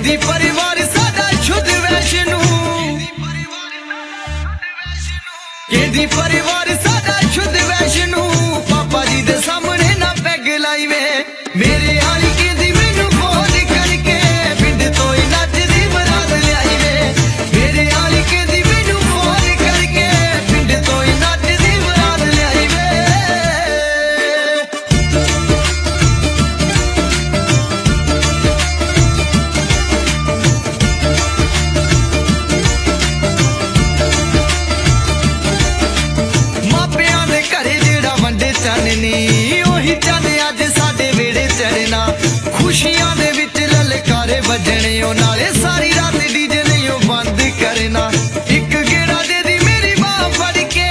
कहदी परिवार साडा शुद्ध वैष्णो, कहदी परिवार साडा शुद्ध वैष्णो। पापा जी दे सामने ना पैग लाई वे, मेरे आली कहदी मैनू फोन करके पिंड तो ही नचदी बरात ल्याई वे। मेरे आली कहदी मैनू फोन करके पिंड तो ही नचदी बरात ल्याई वे। मापियां दे घरे जेड़ा वंडे चाननी, ओही चंद अज साडे वेड़े चढ़ना। खुशियां दे विच ललकारे बजने, ओ नाले सारी रात डीजे नहीं ओ बंद करना। एक गेड़ा दे दी मेरी बांह फड़ के,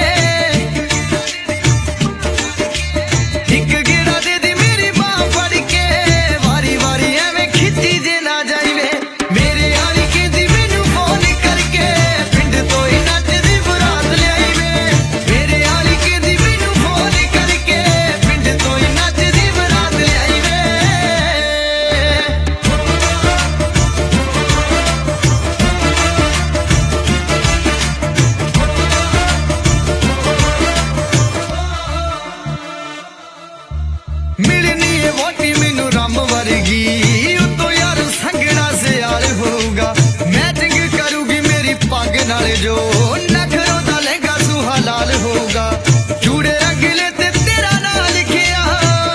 एक गेड़ा दे दी मेरी बांह फड़ के, वारी वारी एवें खिच्ची जे ना जाइवे। मेरे आली कहदी मैनू फोन करके पिंड तो ही नचदी बरात ल्याई वे। मेरे आली कहदी मैनू फोन करके पिंड तो ही नचदी बरात ल्याई वे। मिलनी है वोटी मैनू रम वर्गी, उतो यार संगड़ा सियाल होगा। मैचिंग करूगी मेरी पग नाल जो, नखरों दा लहंगा सुहा लाल होगा। चूड़े रंगले ते तेरा नाम लिखिया,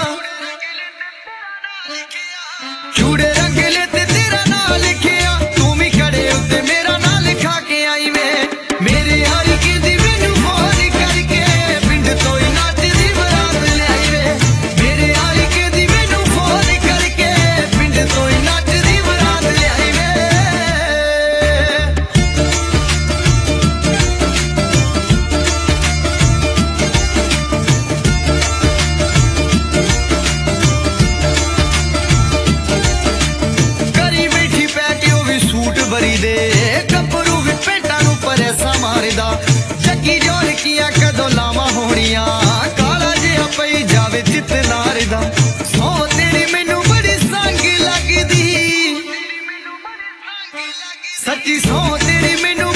चूड़े रंगले ते तेरा नाम लिखिया। तू भी खड़े उत्ते मेरा नाम लिखा के आई वे। मेरे आली कहदी मैनू फोन करके पिंड तो ही नचदी बरात ल्याई वे। मेरे आली कहदी मैनू फोन करके पिंड तो ही नचदी बरात ल्याई वे। करी बैठी पैके ओ भी सूट भरी दे, कपरू भी पेंटा नू परेसा मारदा। जग्गी जोलकियां कदों लावा होनियां, काला जिहा पई जावे चित नारदा। सौ तेरी मैनू बड़ी संग लगदी, सच्ची सौ तेरी मैनू